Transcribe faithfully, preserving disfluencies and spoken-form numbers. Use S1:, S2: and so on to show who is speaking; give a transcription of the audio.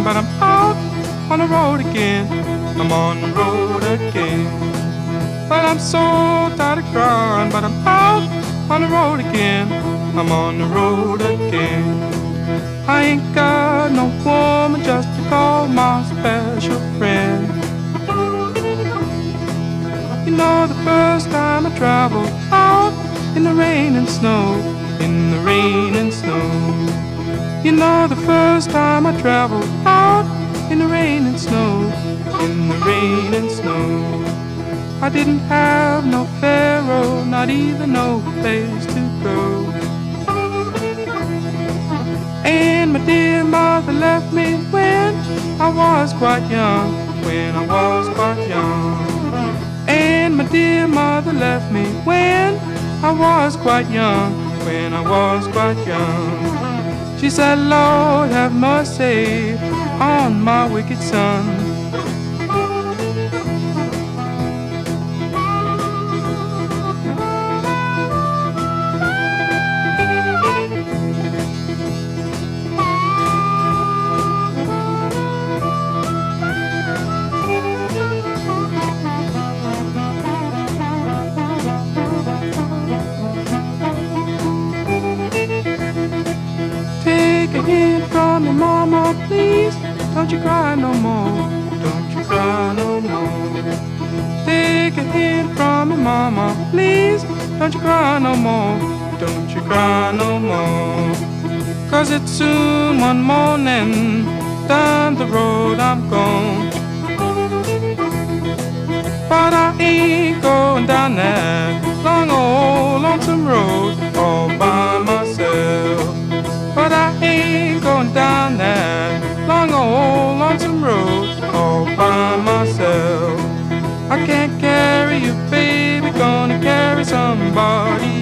S1: but I'm out on the road again. I'm on the road again. Well, I'm so tired of crying, but I'm out on the road again. I'm on the road again. I ain't got no woman just to call my special friend. You know, the first time I traveled out in the rain and snow, in the rain and snow. You know, the first time I traveled out in the rain and snow, in the rain and snow. I didn't have no pharaoh, not even no place to go. And my dear mother left me when I was quite young, when I was quite young. And my dear mother left me when I was quite young, when I was quite young. She said, Lord, have mercy on my wicked son. Take a hint from your mama, please. Don't you cry no more. Don't you cry no more. Take a hint from your mama, please. Don't you cry no more. Don't you cry no more. Cause it's soon one morning. Down the road I'm gone. But I ain't going down that long old lonesome road all by myself. But I ain't going down that long old lonesome road all by myself. I can't carry you, baby, gonna carry somebody